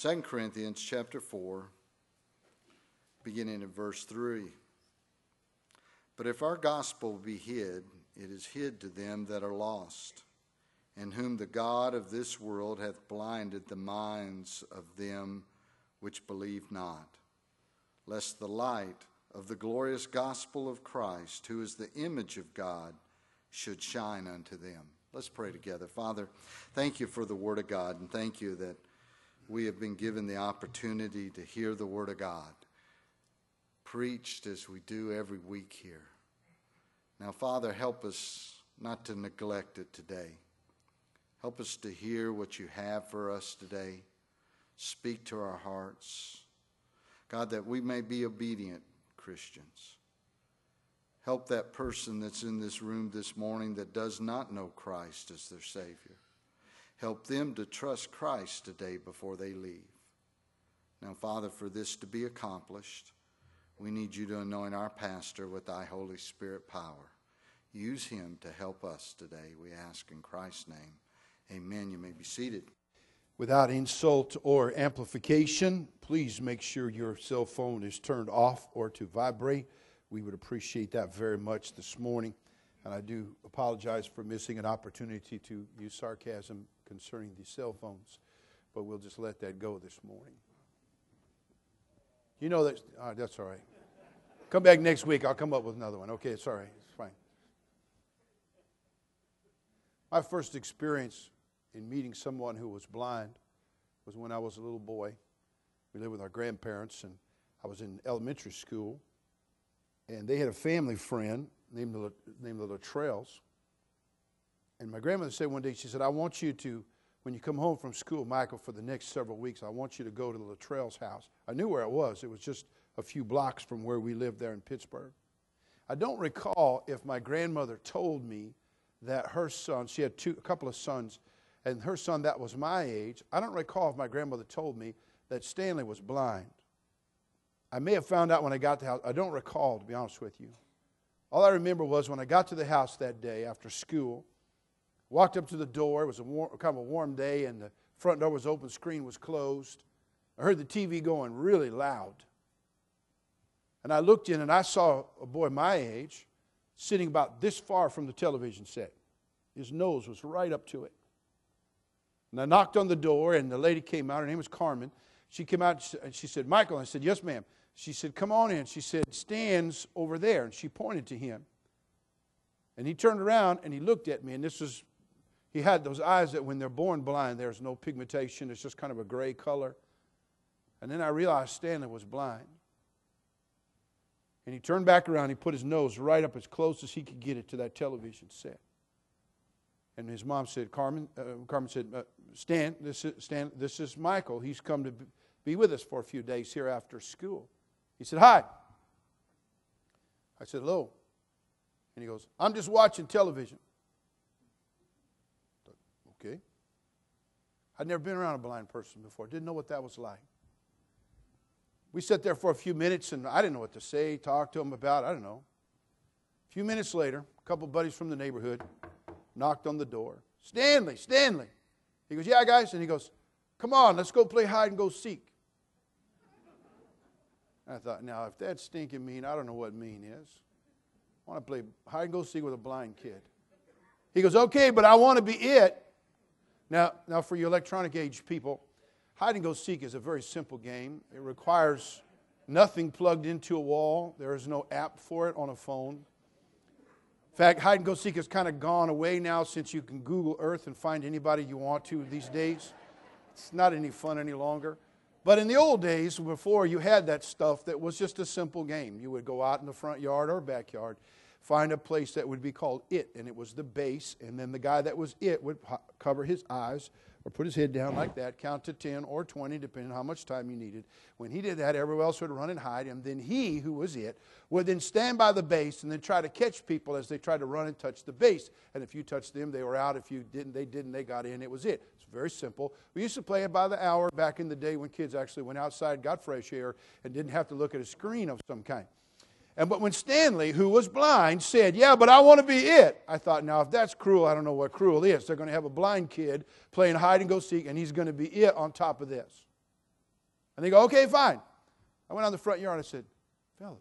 2 Corinthians chapter 4, beginning in verse 3. But if our gospel be hid, it is hid to them that are lost, in whom the God of this world hath blinded the minds of them which believe not, lest the light of the glorious gospel of Christ, who is the image of God, should shine unto them. Let's pray together. Father, thank you for the Word of God, and thank you that we have been given the opportunity to hear the Word of God preached as we do every week here. Now, Father, help us not to neglect it today. Help us to hear what you have for us today. Speak to our hearts. God, that we may be obedient Christians. Help that person that's in this room this morning that does not know Christ as their Savior. Help them to trust Christ today before they leave. Now, Father, for this to be accomplished, we need you to anoint our pastor with thy Holy Spirit power. Use him to help us today, we ask in Christ's name. Amen. You may be seated. Without insult or amplification, please make sure your cell phone is turned off or to vibrate. We would appreciate that very much this morning. And I do apologize for missing an opportunity to use sarcasm concerning the cell phones. But we'll just let that go this morning. You know that, that's all right. Come back next week. I'll come up with another one. Okay, it's all right. It's fine. My first experience in meeting someone who was blind was when I was a little boy. We lived with our grandparents, and I was in elementary school. And they had a family friend named the Luttrells. And my grandmother said one day, she said, I want you to, when you come home from school, Michael, for the next several weeks, I want you to go to the Luttrells' house. I knew where it was. It was just a few blocks from where we lived there in Pittsburgh. I don't recall if my grandmother told me that her son, she had a couple of sons, and her son that was my age, I don't recall if my grandmother told me that Stanley was blind. I may have found out when I got to the house. I don't recall, to be honest with you. All I remember was when I got to the house that day after school, walked up to the door. It was kind of a warm day, and the front door was open, screen was closed. I heard the TV going really loud. And I looked in, and I saw a boy my age sitting about this far from the television set. His nose was right up to it. And I knocked on the door, and the lady came out. Her name was Carmen. She came out, and she said, Michael. I said, yes, ma'am. She said, come on in. She said, Stan's over there. And she pointed to him. And he turned around, and he looked at me. And he had those eyes that when they're born blind, there's no pigmentation. It's just kind of a gray color. And then I realized Stanley was blind. And he turned back around. He put his nose right up as close as he could get it to that television set. And his mom said, Carmen said, Stan, this is Michael. He's come to be with us for a few days here after school. He said, hi. I said, hello. And he goes, I'm just watching television. Okay. I'd never been around a blind person before. Didn't know what that was like. We sat there for a few minutes, and I didn't know what to say, talk to him about, I don't know. A few minutes later, a couple of buddies from the neighborhood knocked on the door. Stanley. He goes, yeah, guys. And he goes, come on, let's go play hide and go seek. I thought, now, if that's stinking mean, I don't know what mean is. I want to play hide and go seek with a blind kid. He goes, okay, but I want to be it. Now, for you electronic age people, hide and go seek is a very simple game. It requires nothing plugged into a wall. There is no app for it on a phone. In fact, hide and go seek has kind of gone away now since you can Google Earth and find anybody you want to these days. It's not any fun any longer. But in the old days, before you had that stuff, that was just a simple game. You would go out in the front yard or backyard, find a place that would be called it, and it was the base, and then the guy that was it would cover his eyes or put his head down like that, count to 10 or 20, depending on how much time you needed. When he did that, everyone else would run and hide, and then he, who was it, would then stand by the base and then try to catch people as they tried to run and touch the base. And if you touched them, they were out. If you didn't, they got in. It was it. It's very simple. We used to play it by the hour back in the day when kids actually went outside, got fresh air, and didn't have to look at a screen of some kind. But when Stanley, who was blind, said, yeah, but I want to be it, I thought, now, if that's cruel, I don't know what cruel is. They're going to have a blind kid playing hide and go seek, and he's going to be it on top of this. And they go, okay, fine. I went on the front yard. I said, fellas,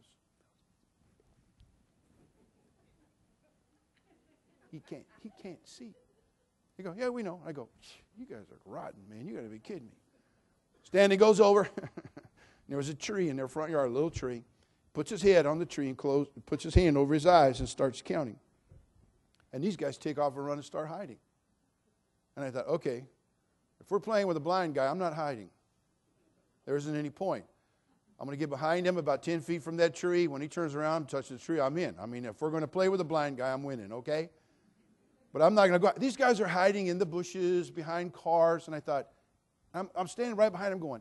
he can't see. They go, yeah, we know. I go, you guys are rotten, man. You got to be kidding me. Stanley goes over. There was a tree in their front yard, a little tree. Puts his head on the tree and puts his hand over his eyes and starts counting. And these guys take off and run and start hiding. And I thought, okay, if we're playing with a blind guy, I'm not hiding. There isn't any point. I'm going to get behind him about 10 feet from that tree. When he turns around and touches the tree, I'm in. I mean, if we're going to play with a blind guy, I'm winning, okay? But I'm not going to go out. These guys are hiding in the bushes, behind cars. And I thought, I'm standing right behind him going.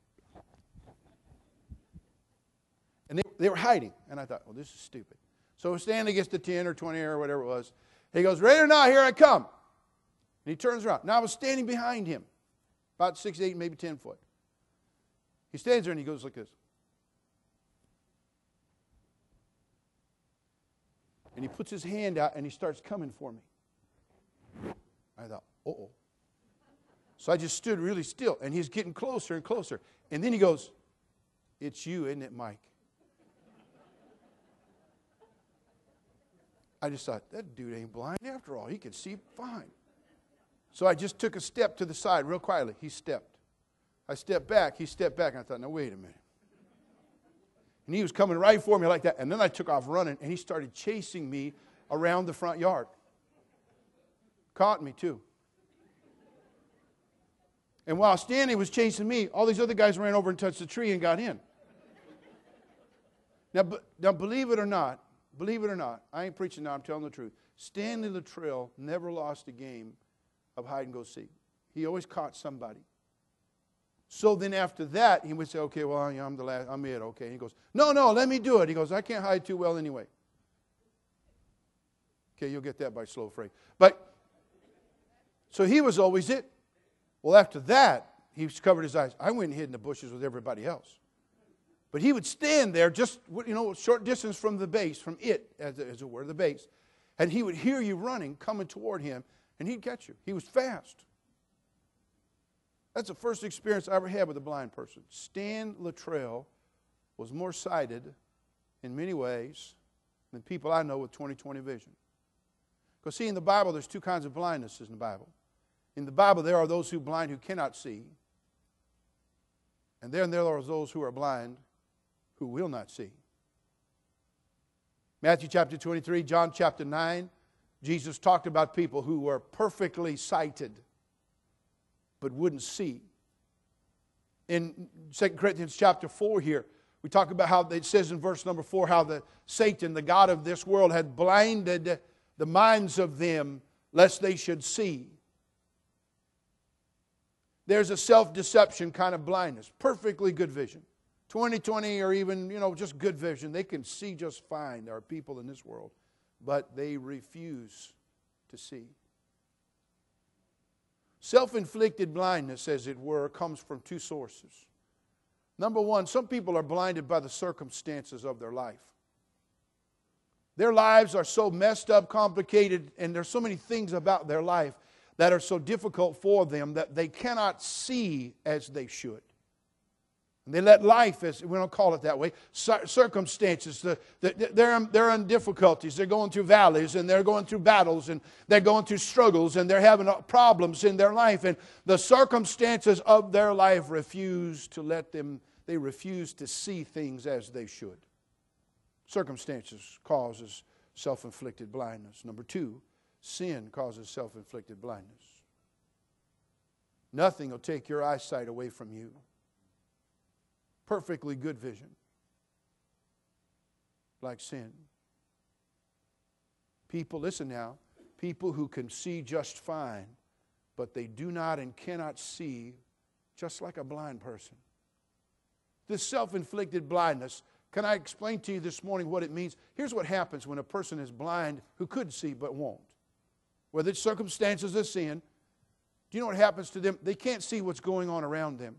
And they were hiding. And I thought, well, this is stupid. So Stanley gets to 10 or 20 or whatever it was. He goes, ready or not, here I come. And he turns around. Now I was standing behind him, about 6, 8, maybe 10 foot. He stands there and he goes like this. And he puts his hand out and he starts coming for me. I thought, uh-oh. So I just stood really still. And he's getting closer and closer. And then he goes, it's you, isn't it, Mike? I just thought, that dude ain't blind after all. He can see fine. So I just took a step to the side real quietly. He stepped. I stepped back. He stepped back. And I thought, now, wait a minute. And he was coming right for me like that. And then I took off running, and he started chasing me around the front yard. Caught me, too. And while Stanley was chasing me, all these other guys ran over and touched the tree and got in. Now believe it or not, I ain't preaching now, I'm telling the truth. Stanley Luttrell never lost a game of hide and go seek. He always caught somebody. So then after that, he would say, okay, well, I'm the last, I'm it, okay. And he goes, no, let me do it. He goes, I can't hide too well anyway. Okay, you'll get that by slow freight. But, so he was always it. Well, after that, he covered his eyes. I went and hid in the bushes with everybody else. But he would stand there just, short distance from the base, from it, as it were, the base. And he would hear you running, coming toward him, and he'd catch you. He was fast. That's the first experience I ever had with a blind person. Stan Luttrell was more sighted in many ways than people I know with 20/20 vision. Because see, in the Bible, there's two kinds of blindness in the Bible. In the Bible, there are those who are blind who cannot see. And then there are those who are blind who will not see. Matthew chapter 23, John chapter 9, Jesus talked about people who were perfectly sighted but wouldn't see. In 2 Corinthians chapter 4 here, we talk about how it says in verse number 4 how Satan, the god of this world, had blinded the minds of them lest they should see. There's a self-deception kind of blindness, perfectly good vision. 20/20 or even, just good vision. They can see just fine. There are people in this world, but they refuse to see. Self-inflicted blindness, as it were, comes from two sources. Number one, some people are blinded by the circumstances of their life. Their lives are so messed up, complicated, and there's so many things about their life that are so difficult for them that they cannot see as they should. And they let life, as we don't call it that way, circumstances, they're in difficulties. They're going through valleys, and they're going through battles, and they're going through struggles, and they're having problems in their life. And the circumstances of their life refuse to see things as they should. Circumstances causes self-inflicted blindness. Number two, sin causes self-inflicted blindness. Nothing will take your eyesight away from you. Perfectly good vision, like sin. People, listen now, people who can see just fine, but they do not and cannot see just like a blind person. This self-inflicted blindness, can I explain to you this morning what it means? Here's what happens when a person is blind who could see but won't. Whether it's circumstances of sin, do you know what happens to them? They can't see what's going on around them.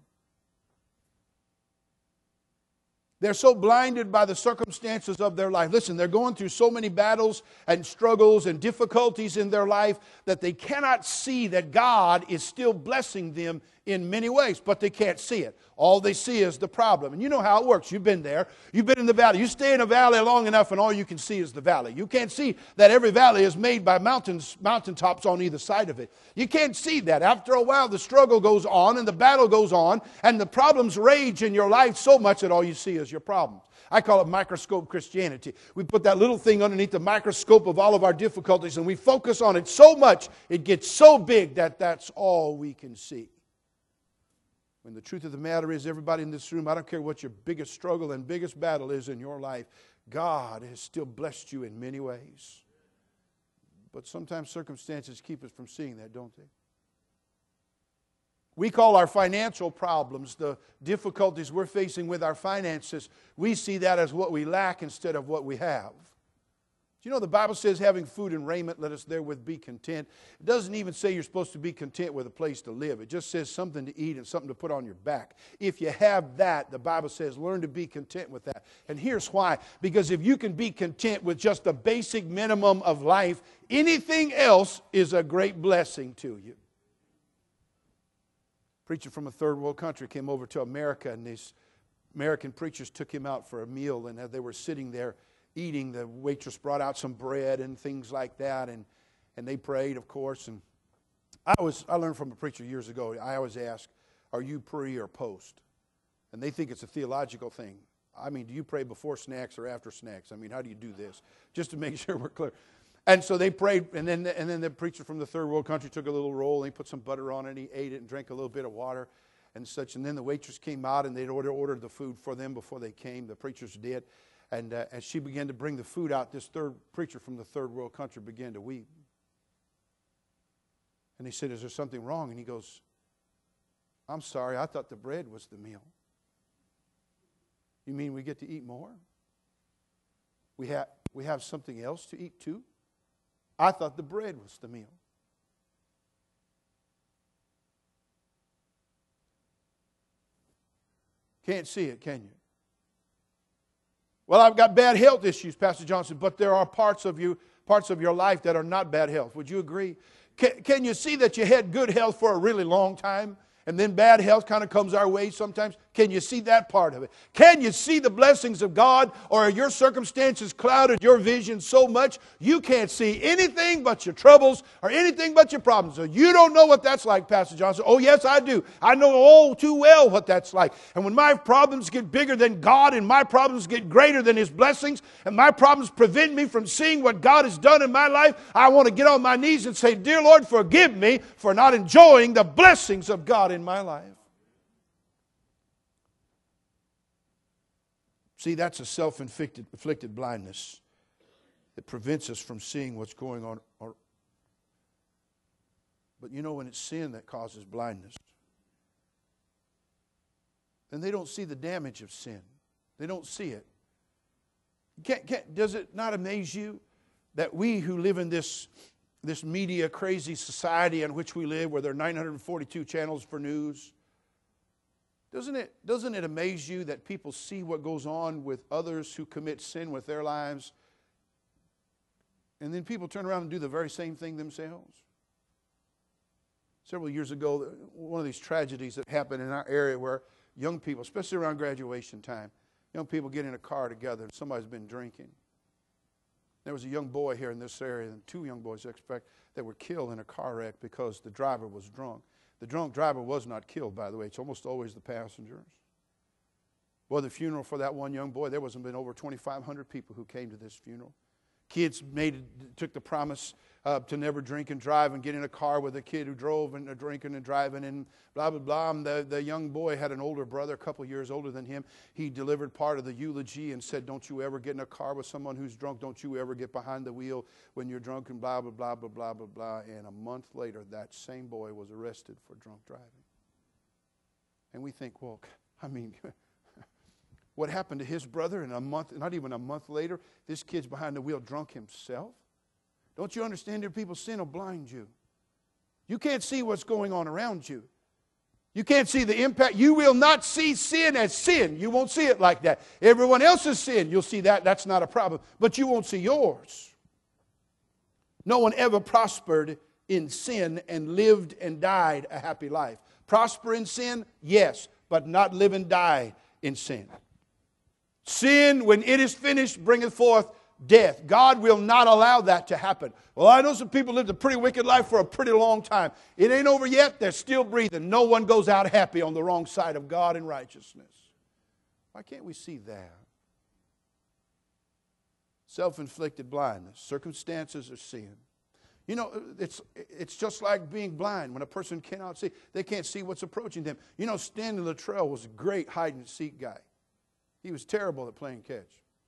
They're so blinded by the circumstances of their life. Listen, they're going through so many battles and struggles and difficulties in their life that they cannot see that God is still blessing them in many ways, but they can't see it. All they see is the problem. And you know how it works. You've been there. You've been in the valley. You stay in a valley long enough and all you can see is the valley. You can't see that every valley is made by mountaintops on either side of it. You can't see that. After a while, the struggle goes on and the battle goes on and the problems rage in your life so much that all you see is your problems. I call it microscope Christianity. We put that little thing underneath the microscope of all of our difficulties and we focus on it so much, it gets so big that that's all we can see. When the truth of the matter is, everybody in this room, I don't care what your biggest struggle and biggest battle is in your life, God has still blessed you in many ways. But sometimes circumstances keep us from seeing that, don't they? We call our financial problems, the difficulties we're facing with our finances, we see that as what we lack instead of what we have. Do you know the Bible says having food and raiment, let us therewith be content. It doesn't even say you're supposed to be content with a place to live. It just says something to eat and something to put on your back. If you have that, the Bible says learn to be content with that. And here's why. Because if you can be content with just the basic minimum of life, anything else is a great blessing to you. A preacher from a third world country came over to America, and these American preachers took him out for a meal, and as they were sitting there eating, the waitress brought out some bread and things like that, and they prayed, of course. And I learned from a preacher years ago, I always ask, are you pre or post? And they think it's a theological thing. I mean, do you pray before snacks or after snacks? I mean, how do you do this? Just to make sure we're clear. And so they prayed, and then the preacher from the third world country took a little roll, and he put some butter on it, and he ate it and drank a little bit of water and such. And then the waitress came out, and they'd ordered the food for them before they came. The preachers did. And as she began to bring the food out, this third preacher from the third world country began to weep. And he said, is there something wrong? And he goes, I'm sorry, I thought the bread was the meal. You mean we get to eat more? We have something else to eat too? I thought the bread was the meal. Can't see it, can you? Well, I've got bad health issues, Pastor Johnson, but there are parts of your life that are not bad health. Would you agree? Can you see that you had good health for a really long time, and then bad health kind of comes our way sometimes? Can you see that part of it? Can you see the blessings of God, or are your circumstances clouded your vision so much you can't see anything but your troubles or anything but your problems? So you don't know what that's like, Pastor Johnson. Oh, yes, I do. I know all too well what that's like. And when my problems get bigger than God, and my problems get greater than His blessings, and my problems prevent me from seeing what God has done in my life, I want to get on my knees and say, dear Lord, forgive me for not enjoying the blessings of God in my life. See, that's a self-inflicted blindness that prevents us from seeing what's going on. But you know, when it's sin that causes blindness, then they don't see the damage of sin. They don't see it. Does it not amaze you that we who live in this media crazy society in which we live, where there are 942 channels for news, doesn't it amaze you that people see what goes on with others who commit sin with their lives, and then people turn around and do the very same thing themselves? Several years ago, one of these tragedies that happened in our area where young people, especially around graduation time, young people get in a car together and somebody's been drinking. There was a young boy here in this area, and two young boys, I expect, that were killed in a car wreck because the driver was drunk. The drunk driver was not killed, by the way. It's almost always the passengers. Well, the funeral for that one young boy, there wasn't been over 2,500 people who came to this funeral. Kids took the promise to never drink and drive and get in a car with a kid who drove and drinking and driving and blah, blah, blah. And the young boy had an older brother, a couple years older than him. He delivered part of the eulogy and said, don't you ever get in a car with someone who's drunk. Don't you ever get behind the wheel when you're drunk and blah, blah, blah, blah, blah, blah, blah. And a month later, that same boy was arrested for drunk driving. And we think, well, I mean, what happened to his brother in a month, not even a month later, this kid's behind the wheel drunk himself? Don't you understand that people's sin will blind you? You can't see what's going on around you. You can't see the impact. You will not see sin as sin. You won't see it like that. Everyone else's sin, you'll see that. That's not a problem. But you won't see yours. No one ever prospered in sin and lived and died a happy life. Prosper in sin? Yes, but not live and die in sin. Sin, when it is finished, bringeth forth death. God will not allow that to happen. Well, I know some people lived a pretty wicked life for a pretty long time. It ain't over yet. They're still breathing. No one goes out happy on the wrong side of God in righteousness. Why can't we see that? Self-inflicted blindness. Circumstances are sin. You know, it's just like being blind. When a person cannot see, they can't see what's approaching them. You know, Stanley Luttrell was a great hide-and-seek guy. He was terrible at playing catch.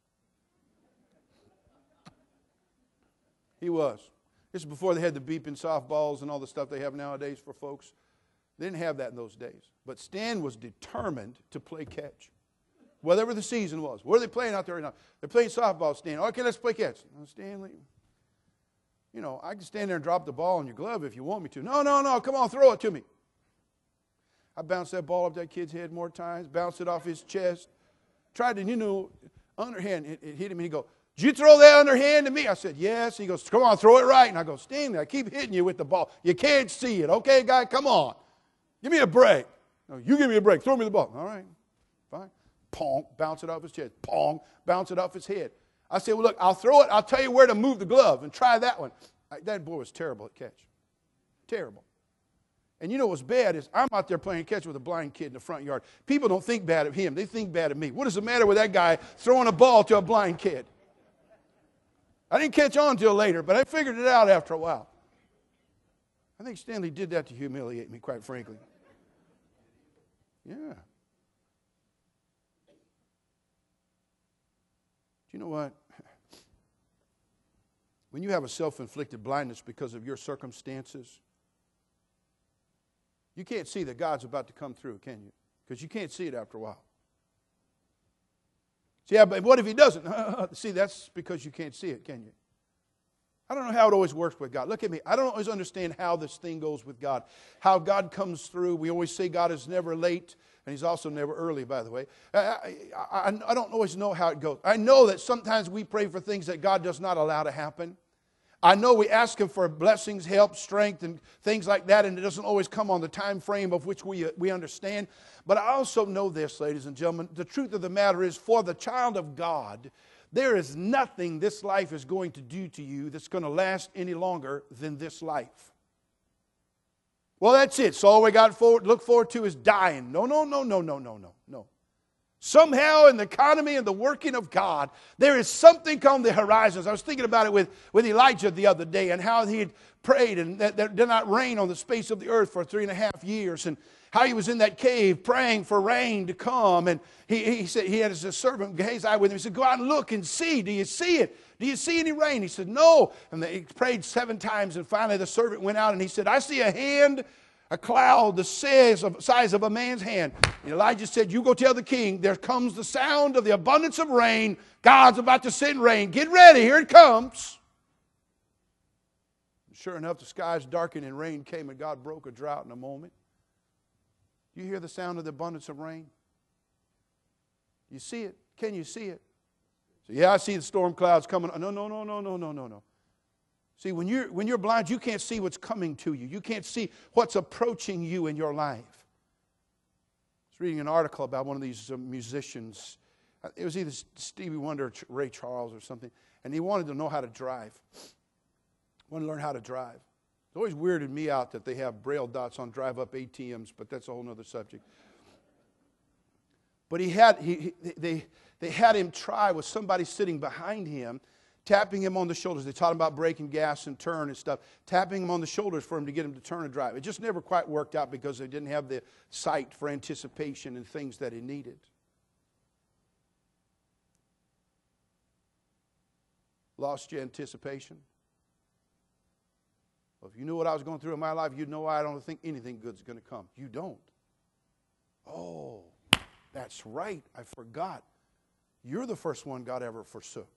He was. This is before they had the beeping softballs and all the stuff they have nowadays for folks. They didn't have that in those days. But Stan was determined to play catch. Whatever the season was. What are they playing out there right now? They're playing softball, Stan. Okay, let's play catch. No, Stanley, you know, I can stand there and drop the ball in your glove if you want me to. No, come on, throw it to me. I bounced that ball up that kid's head more times, bounced it off his chest. Tried to, underhand, it hit him, and he goes, did you throw that underhand to me? I said, yes. He goes, come on, throw it right. And I go, Stanley, I keep hitting you with the ball. You can't see it. Okay, guy, come on. Give me a break. No, you give me a break. Throw me the ball. All right, fine. Pong, bounce it off his chest. Pong, bounce it off his head. I said, well, look, I'll throw it. I'll tell you where to move the glove and try that one. That boy was terrible at catch. Terrible. And you know what's bad is I'm out there playing catch with a blind kid in the front yard. People don't think bad of him. They think bad of me. What is the matter with that guy throwing a ball to a blind kid? I didn't catch on until later, but I figured it out after a while. I think Stanley did that to humiliate me, quite frankly. Yeah. Do you know what? When you have a self-inflicted blindness because of your circumstances, you can't see that God's about to come through, can you? Because you can't see it after a while. See, yeah, but what if he doesn't? See, that's because you can't see it, can you? I don't know how it always works with God. Look at me. I don't always understand how this thing goes with God. How God comes through. We always say God is never late, and He's also never early, by the way. I don't always know how it goes. I know that sometimes we pray for things that God does not allow to happen. I know we ask Him for blessings, help, strength, and things like that, and it doesn't always come on the time frame of which we understand. But I also know this, ladies and gentlemen, the truth of the matter is, for the child of God, there is nothing this life is going to do to you that's going to last any longer than this life. Well, that's it. So all we got to look forward to is dying. No. Somehow in the economy and the working of God, there is something on the horizons. I was thinking about it with Elijah the other day and how he had prayed and that there did not rain on the space of the earth for 3.5 years, and how he was in that cave praying for rain to come. And he said he had his servant Gehazi with him. He said, go out and look and see. Do you see it? Do you see any rain? He said, no. And he prayed 7 times, and finally the servant went out and he said, I see a hand, a cloud the size of a man's hand. And Elijah said, you go tell the king, there comes the sound of the abundance of rain. God's about to send rain. Get ready, here it comes. Sure enough, the skies darkened and rain came, and God broke a drought in a moment. You hear the sound of the abundance of rain? You see it? Can you see it? So, yeah, I see the storm clouds coming. No. See, when you're blind, you can't see what's coming to you. You can't see what's approaching you in your life. I was reading an article about one of these musicians. It was either Stevie Wonder or Ray Charles or something. And he wanted to know how to drive. Wanted to learn how to drive. It always weirded me out that they have braille dots on drive-up ATMs, but that's a whole other subject. But they had him try with somebody sitting behind him, tapping him on the shoulders. They taught him about braking gas and turn and stuff, tapping him on the shoulders for him to get him to turn and drive. It just never quite worked out because they didn't have the sight for anticipation and things that he needed. Lost your anticipation? Well, if you knew what I was going through in my life, you'd know I don't think anything good's going to come. You don't. Oh, that's right. I forgot. You're the first one God ever forsook.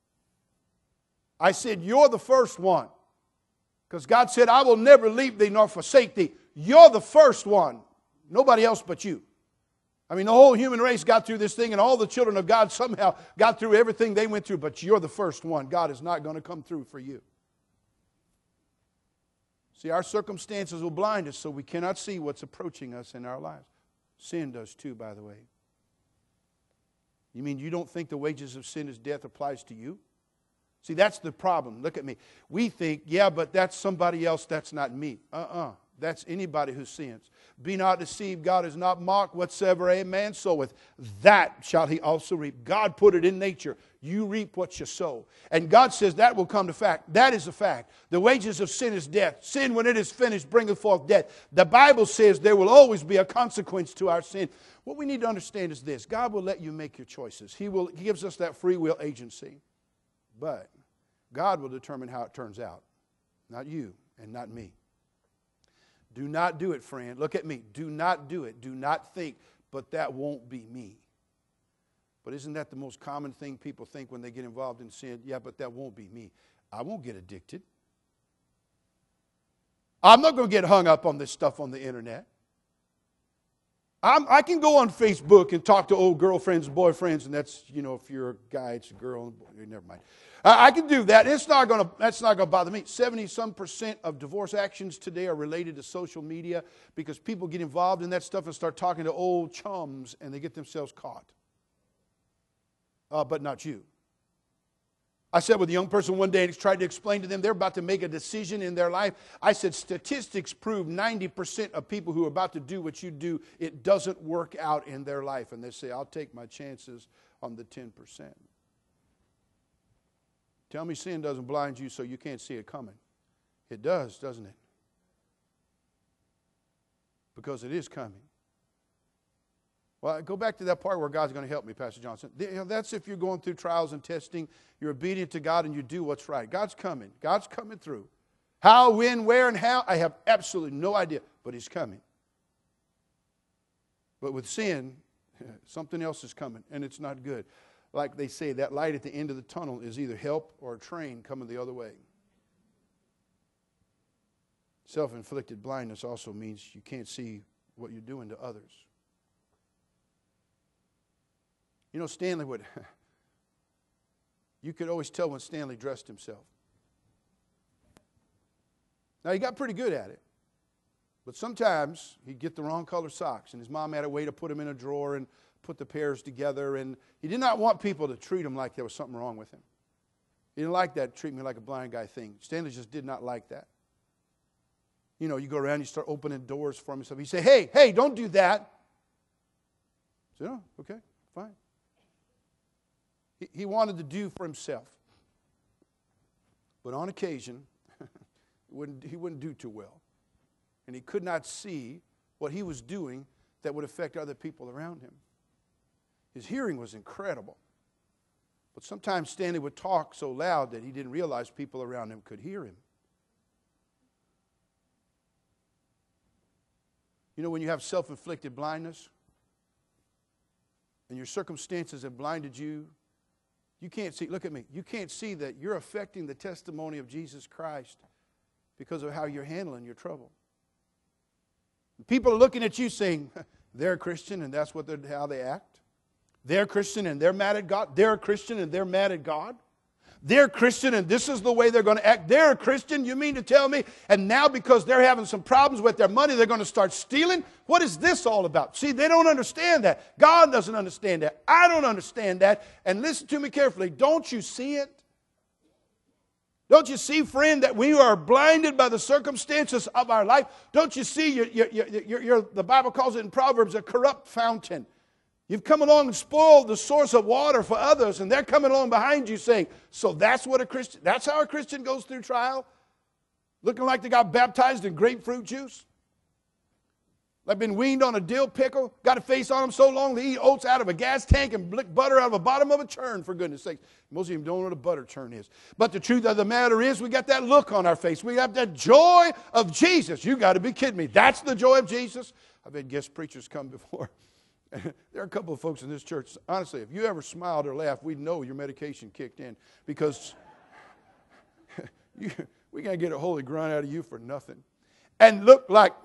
I said, you're the first one. Because God said, I will never leave thee nor forsake thee. You're the first one. Nobody else but you. I mean, the whole human race got through this thing, and all the children of God somehow got through everything they went through, but you're the first one. God is not going to come through for you. See, our circumstances will blind us so we cannot see what's approaching us in our lives. Sin does too, by the way. You mean you don't think the wages of sin is death applies to you? See, that's the problem. Look at me. We think, yeah, but that's somebody else, that's not me. That's anybody who sins. Be not deceived, God is not mocked. Whatsoever a man soweth, that shall he also reap. God put it in nature. You reap what you sow. And God says that will come to fact. That is a fact. The wages of sin is death. Sin, when it is finished, bringeth forth death. The Bible says there will always be a consequence to our sin. What we need to understand is this. God will let you make your choices. He gives us that free will agency. But God will determine how it turns out. Not you and not me. Do not do it, friend. Look at me. Do not do it. Do not think, but that won't be me. But isn't that the most common thing people think when they get involved in sin? Yeah, but that won't be me. I won't get addicted. I'm not going to get hung up on this stuff on the internet. I can go on Facebook and talk to old girlfriends and boyfriends, and that's, if you're a guy, it's a girl. Never mind. I can do that. That's not going to bother me. 70% of divorce actions today are related to social media because people get involved in that stuff and start talking to old chums, and they get themselves caught. But not you. I sat with a young person one day and tried to explain to them they're about to make a decision in their life. I said, statistics prove 90% of people who are about to do what you do, it doesn't work out in their life. And they say, I'll take my chances on the 10%. Tell me sin doesn't blind you so you can't see it coming. It does, doesn't it? Because it is coming. Well, go back to that part where God's going to help me, Pastor Johnson. That's if you're going through trials and testing, you're obedient to God and you do what's right. God's coming. God's coming through. How, when, where, and how, I have absolutely no idea, but He's coming. But with sin, something else is coming, and it's not good. Like they say, that light at the end of the tunnel is either help or a train coming the other way. Self-inflicted blindness also means you can't see what you're doing to others. Stanley would, you could always tell when Stanley dressed himself. Now, he got pretty good at it. But sometimes he'd get the wrong color socks, and his mom had a way to put them in a drawer and put the pairs together. And he did not want people to treat him like there was something wrong with him. He didn't like that treat me like a blind guy thing. Stanley just did not like that. You go around, you start opening doors for him and stuff. He'd say, hey, don't do that. I said, oh, okay, fine. He wanted to do for himself. But on occasion, he wouldn't do too well. And he could not see what he was doing that would affect other people around him. His hearing was incredible. But sometimes Stanley would talk so loud that he didn't realize people around him could hear him. When you have self-inflicted blindness and your circumstances have blinded you, you can't see, look at me, you can't see that you're affecting the testimony of Jesus Christ because of how you're handling your trouble. People are looking at you saying, they're a Christian and that's how they act. They're Christian and they're mad at God. They're a Christian and they're mad at God. They're Christian and this is the way they're going to act. They're a Christian, you mean to tell me? And now because they're having some problems with their money, they're going to start stealing? What is this all about? See, they don't understand that. God doesn't understand that. I don't understand that. And listen to me carefully. Don't you see it? Don't you see, friend, that we are blinded by the circumstances of our life? Don't you see, the Bible calls it in Proverbs a corrupt fountain. You've come along and spoiled the source of water for others, and they're coming along behind you saying, so that's how a Christian goes through trial? Looking like they got baptized in grapefruit juice? They've been weaned on a dill pickle, got a face on them so long they eat oats out of a gas tank and lick butter out of the bottom of a churn, for goodness sake. Most of them don't know what a butter churn is. But the truth of the matter is we got that look on our face. We have that joy of Jesus. You got to be kidding me. That's the joy of Jesus? I've had guest preachers come before. There are a couple of folks in this church, honestly, if you ever smiled or laughed, we'd know your medication kicked in because we can't get a holy grunt out of you for nothing. And look like,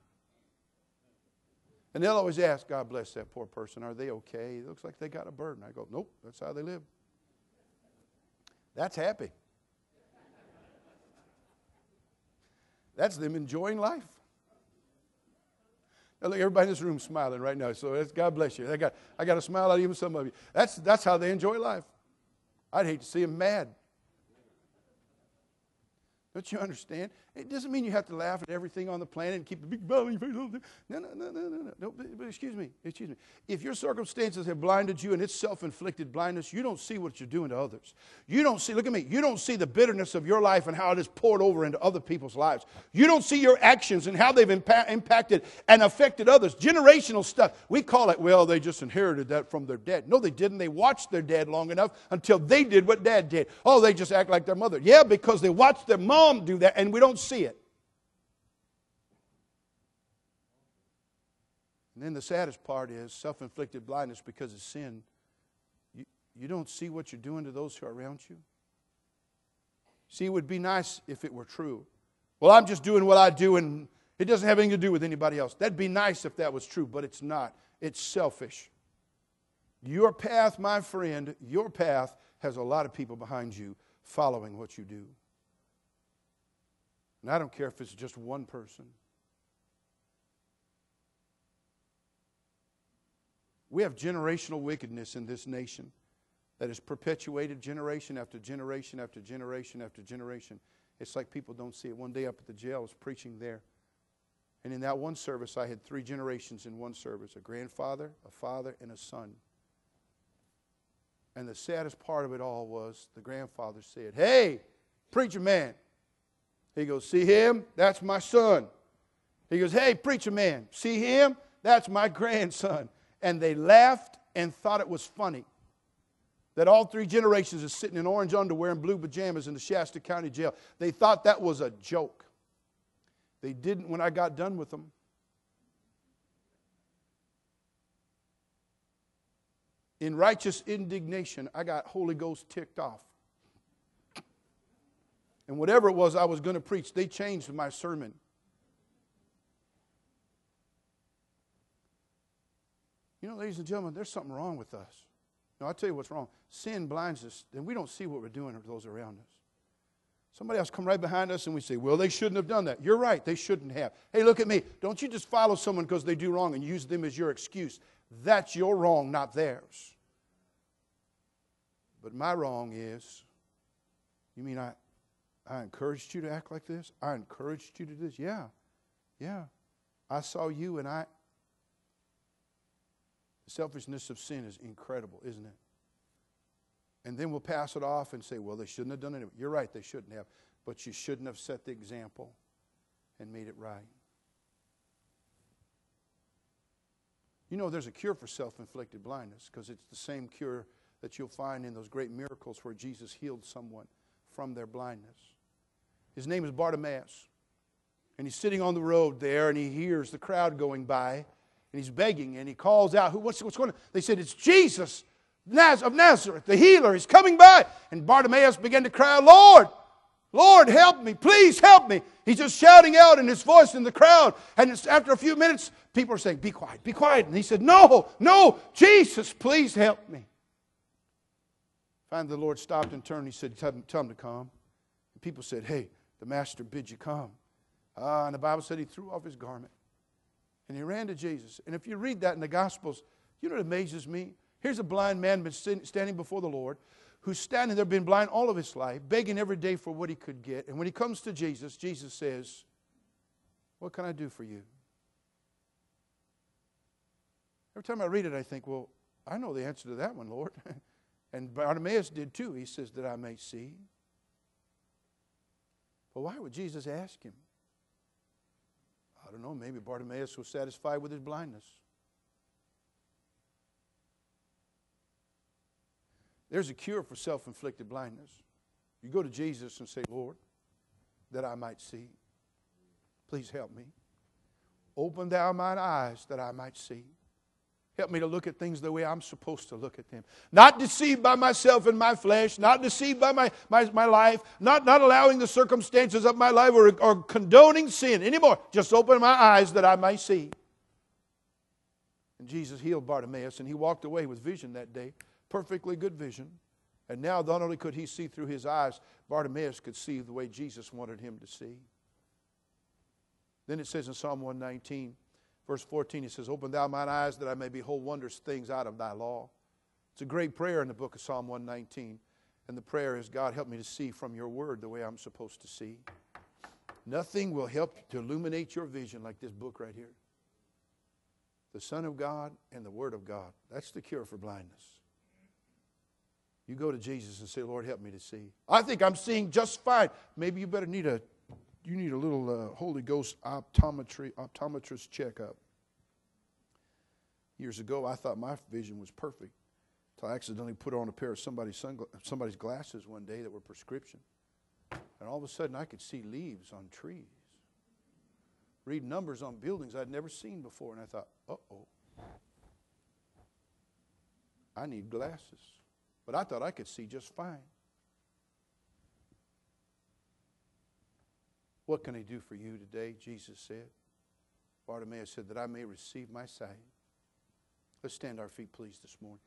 and they'll always ask, God bless that poor person, are they okay? It looks like they got a burden. I go, nope, that's how they live. That's happy. That's them enjoying life. Now look, everybody in this room is smiling right now, so God bless you. I got a smile out of even some of you. That's how they enjoy life. I'd hate to see them mad. Don't you understand? It doesn't mean you have to laugh at everything on the planet and keep a big smile on your face all the time. No. But excuse me. If your circumstances have blinded you and it's self-inflicted blindness, you don't see what you're doing to others. You don't see, look at me, you don't see the bitterness of your life and how it is poured over into other people's lives. You don't see your actions and how they've impacted and affected others. Generational stuff. We call it, well, they just inherited that from their dad. No, they didn't. They watched their dad long enough until they did what dad did. Oh, they just act like their mother. Yeah, because they watched their mom do that and we don't see it. And then the saddest part is self-inflicted blindness because of sin. You don't see what you're doing to those who are around you. See, it would be nice if it were true. Well, I'm just doing what I do and it doesn't have anything to do with anybody else. That'd be nice if that was true, but it's not. It's selfish. Your path, my friend, your path has a lot of people behind you following what you do. And I don't care if it's just one person. We have generational wickedness in this nation that is perpetuated generation after generation after generation after generation. It's like people don't see it. One day up at the jail, I was preaching there. And in that one service, I had 3 generations in one service. A grandfather, a father, and a son. And the saddest part of it all was the grandfather said, "Hey, preacher man." He goes, "See him? That's my son." He goes, "Hey, preacher man, see him? That's my grandson." And they laughed and thought it was funny that all 3 generations are sitting in orange underwear and blue pajamas in the Shasta County Jail. They thought that was a joke. They didn't when I got done with them. In righteous indignation, I got Holy Ghost ticked off. And whatever it was I was going to preach, they changed my sermon. You know, ladies and gentlemen, there's something wrong with us. No, I'll tell you what's wrong. Sin blinds us, and we don't see what we're doing to those around us. Somebody else come right behind us and we say, well, they shouldn't have done that. You're right, they shouldn't have. Hey, look at me. Don't you just follow someone because they do wrong and use them as your excuse. That's your wrong, not theirs. But my wrong is, you mean I encouraged you to act like this? I encouraged you to do this? Yeah. I saw you and the selfishness of sin is incredible, isn't it? And then we'll pass it off and say, well, they shouldn't have done it. You're right, they shouldn't have. But you shouldn't have set the example and made it right. You know, there's a cure for self-inflicted blindness because it's the same cure that you'll find in those great miracles where Jesus healed someone from their blindness. His name is Bartimaeus. And he's sitting on the road there and he hears the crowd going by and he's begging and he calls out, what's going on? They said, it's Jesus of Nazareth, the healer. He's coming by. And Bartimaeus began to cry, Lord, help me. Please help me. He's just shouting out in his voice in the crowd. And after a few minutes, people are saying, be quiet, be quiet. And he said, no, Jesus, please help me. Finally, the Lord stopped and turned. He said, tell him to come. And people said, hey, the master bids you come. And the Bible said he threw off his garment. And he ran to Jesus. And if you read that in the Gospels, you know what amazes me? Here's a blind man been standing before the Lord, who's standing there, been blind all of his life, begging every day for what he could get. And when he comes to Jesus, Jesus says, what can I do for you? Every time I read it, I think, well, I know the answer to that one, Lord. And Bartimaeus did too. He says, that I may see. But why would Jesus ask him? I don't know, maybe Bartimaeus was satisfied with his blindness. There's a cure for self-inflicted blindness. You go to Jesus and say, Lord, that I might see. Please help me. Open thou mine eyes that I might see. Help me to look at things the way I'm supposed to look at them. Not deceived by myself and my flesh. Not deceived by my life. Not allowing the circumstances of my life or condoning sin anymore. Just open my eyes that I might see. And Jesus healed Bartimaeus and he walked away with vision that day. Perfectly good vision. And now not only could he see through his eyes, Bartimaeus could see the way Jesus wanted him to see. Then it says in Psalm 119, verse 14, it says, open thou mine eyes that I may behold wondrous things out of thy law. It's a great prayer in the book of Psalm 119. And the prayer is, God, help me to see from your word the way I'm supposed to see. Nothing will help to illuminate your vision like this book right here. The Son of God and the Word of God. That's the cure for blindness. You go to Jesus and say, Lord, help me to see. I think I'm seeing just fine. Maybe you better need a little Holy Ghost optometrist checkup. Years ago, I thought my vision was perfect until I accidentally put on a pair of somebody's glasses one day that were prescription. And all of a sudden, I could see leaves on trees. Read numbers on buildings I'd never seen before. And I thought, uh-oh, I need glasses. But I thought I could see just fine. What can I do for you today? Jesus said. Bartimaeus said, that I may receive my sight. Let's stand our feet, please, this morning.